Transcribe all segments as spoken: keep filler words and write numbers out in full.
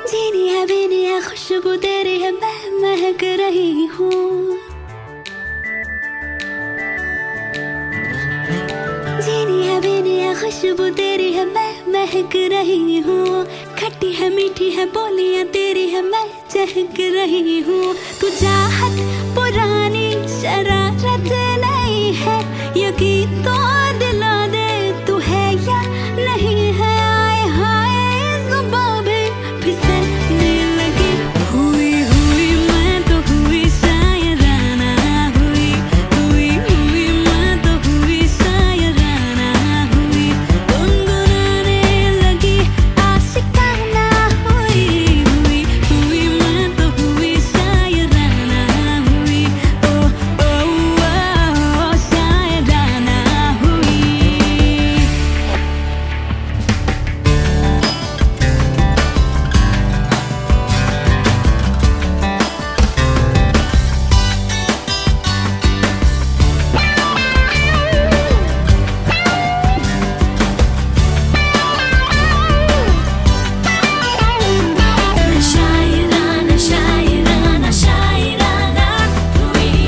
जीनी है बीनी है खुशबू तेरी है, मैं महक रही हूँ। जीनी है बीनी है खुशबू तेरी है, मैं महक रही हूँ। खट्टी है मीठी है बोलियां तेरी है, मैं चहक रही हूँ। तू चाहत पुरानी शरारत नहीं है, यकीन तो दिला दे तू है या नहीं है। आए हाय जुबां भी फिसलने लगी, हुई हुई मैं तो हुई शायराना, हुई हुई हुई मैं तो हुई शायराना, हुई गुनगुनाने लगी आशिकाना, हुई हुई हुई मैं तो हुई शायराना, हुई ओ ओ ओ शायराना हुई। शायराना शायराना शायराना हुई।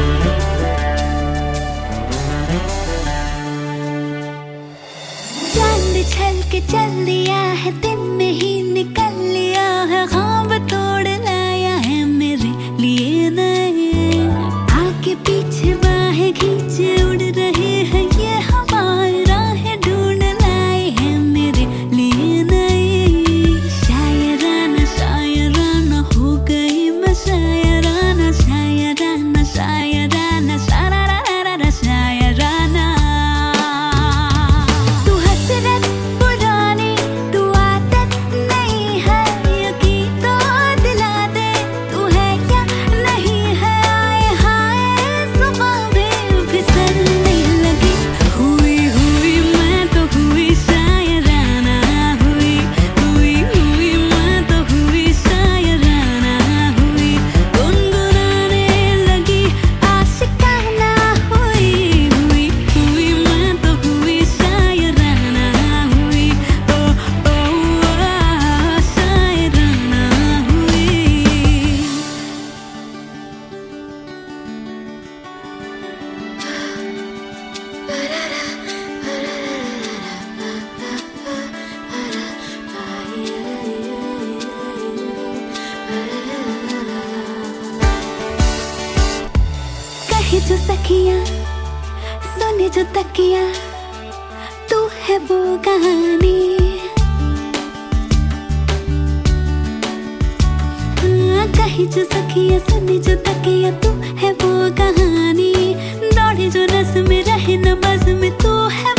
चांद छल के चल दिया है, दिन में ही निकल लिया है, ख्वाब तोड़ लाया है मेरे लिए नए। आगे पीछे बाहें खींचे उड़ रहे हैं ये हवाएं, राहें ढूंढ लाए हैं मेरे लिए नए। शायराना शायराना हो गई मैं शायराना, शायराना शायराना शायराना शायराना। तू हसरत पुरानी तू आदत नहीं है, यकीन तो दिला दे तू है या नहीं है। आए हाय जुबां भी फिसलने लगी, हुई हुई मैं तो हुई शायराना, हुई हुई हुई मैं तो हुई शायराना, हुई गुनगुनाने लगी आशिकाना, हुई हुई हुई मैं तो हुई शायराना, हुई ओ ओ ओ शायराना हुई। कहे जो सखियां सुने जो तकिया, तू है वो कहानी। हाँ, कहे जो सखियां सुने जो तकिया, तू है वो कहानी। दौड़े जो रस में रहे न बस में, तू है